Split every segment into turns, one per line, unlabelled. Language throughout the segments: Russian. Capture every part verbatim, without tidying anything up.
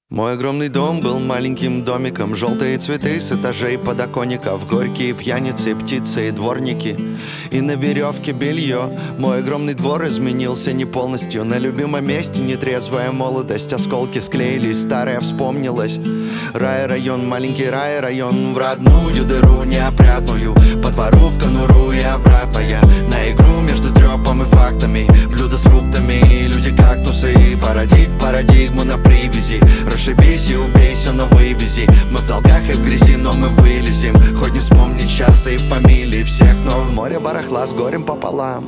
Мой огромный дом был маленьким домиком. Желтые цветы с этажей подоконников, горькие пьяницы, птицы и дворники, и на веревке белье. Мой огромный двор изменился не полностью. На любимом месте нетрезвая молодость. Осколки склеились, старое вспомнилось. Рай-район, маленький рай-район. В родную дыру неопрятную, по двору в конуру и обратно я. На игру между трепом и фактами, блюда с фруктами, люди-кактусы. Породить парадигму на привязи. Расшибись и убейся, но вывези. Мы в долгах и в грязи, но мы вылезем. Хоть не вспомнить часы и фамилии всех, но в море барахла с горем пополам.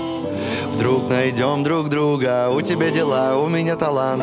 Вдруг найдем друг друга. У тебя дела, у меня талант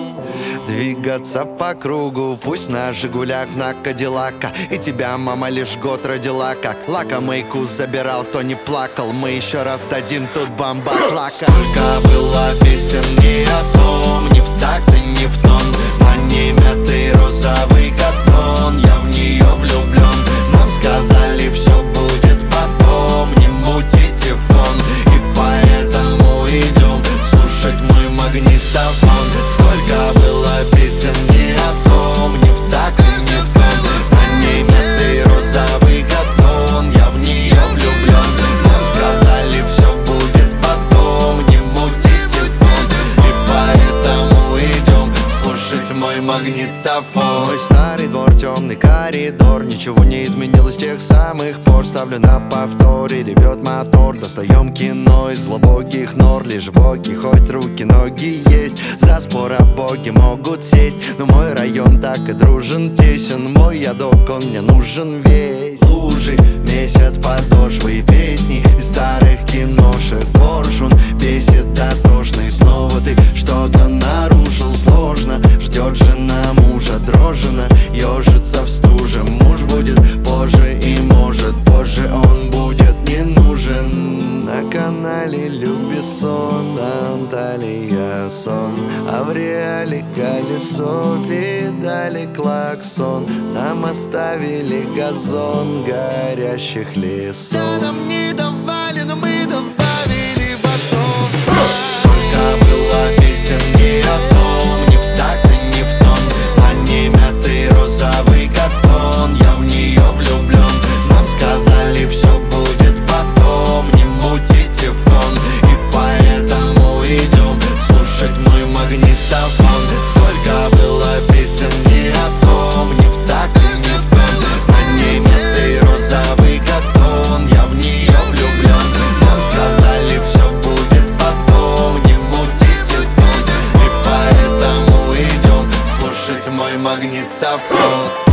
двигаться по кругу. Пусть на Жигулях знак Кадиллака, и тебя мама лишь год родила. Как лакомейку забирал, кто не плакал. Мы еще раз дадим тут бомбаклака. Сколько было песен не о том, не в такт и не в тон. На ней мятый розовый картон, я в нее влюблен. Нам сказали, все будет потом, не мутите фон, и поэтому идем слушать мой магнитофон. Сколько было песен не о том, не в такт и не в тон. На ней мятый розовый картон, я в нее влюблен. Нам сказали, все будет потом, не мутите фон, и поэтому идем слушать мой магнитофон. Мой старый двор, темный коридор, ничего не изменилось с тех самых пор. Ставлю на повторе, ревет мотор. Достаем кино из глубоких нор. Лишь боги, хоть руки, ноги есть. За спор о боге могут сесть, но мой район так и дружен, тесен. Мой ядок, он мне нужен весь. Лужи месят подошвы и песни из старых киношек. Коршун бесит дотошный. Снова ты что-то нарушил, сложно. Ждет жена мужа, дрожжина, ежится в стуже. Муж будет позже и может позже он будет не нужен. На канале Любисон, Анталия сон, а в реале колесо, педали клаксон. Нам оставили газон горящих лесов. Да, нам не давали, но мы добавили басов. Сколько было песен не о том, не в такт и не в тон. На ней мятый розовый картон, я в нее влюблен. Нам сказали, все будет потом, не мутите фон, и поэтому идем слушать мой магнитофон. Сколько было песен не о том, не в такт и не в тон. На ней мятый розовый картон, я в нее влюблен. Нам сказали, все будет потом, не мутите фон, и поэтому идем слушать мой магнитофон.